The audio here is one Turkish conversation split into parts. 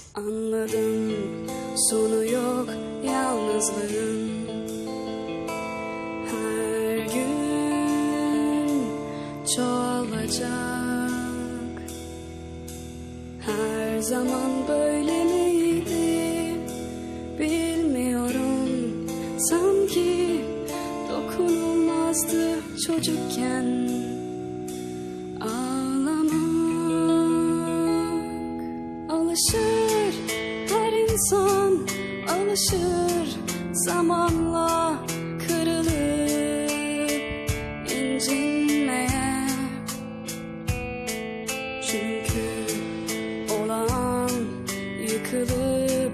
Anladım, sonu yok yalnızlığın. Her gün çoğalacak. Her zaman böyle miydi bilmiyorum. Sanki dokunulmazdı çocukken. Alışır her insan, alışır zamanla kırılıp incinmeye. Çünkü olan yıkılıp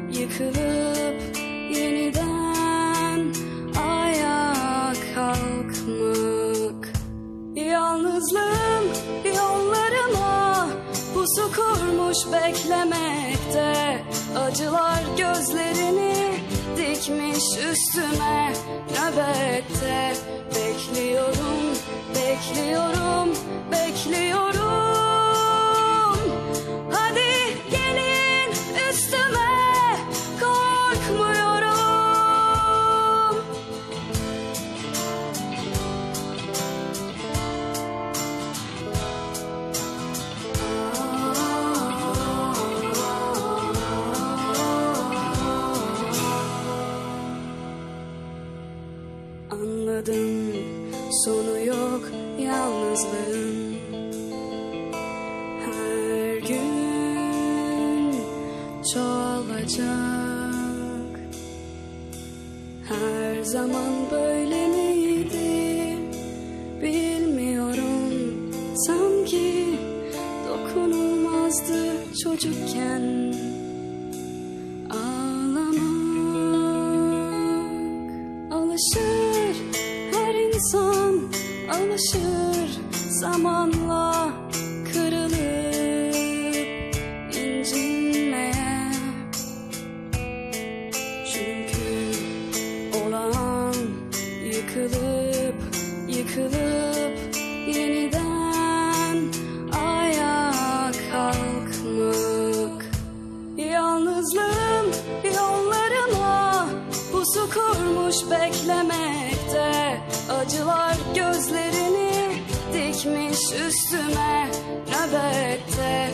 yeniden ayağa kalkmak. Yalnızlığım yollarıma pusu kurmuş beklemekte. Acılar gözlerini dikmiş üstüme nöbette. Bekliyorum, bekliyorum, bekliyorum. Hadi gelin üstüme, korkmuyorum. Anladım, sonu yok yalnızlığın. Her gün çoğalacak. Her zaman böyle miydi bilmiyorum. Sanki dokunulmazdı çocukken. Alışır her insan, alışır zamanla kırılıp incinmeye. Çünkü olan yıkılıp yeniden ayağa kalkmak. Yalnızlığım yollarıma pusu kurmuş beklemekte. Acılar gözlerini dikmiş üstüme nöbette.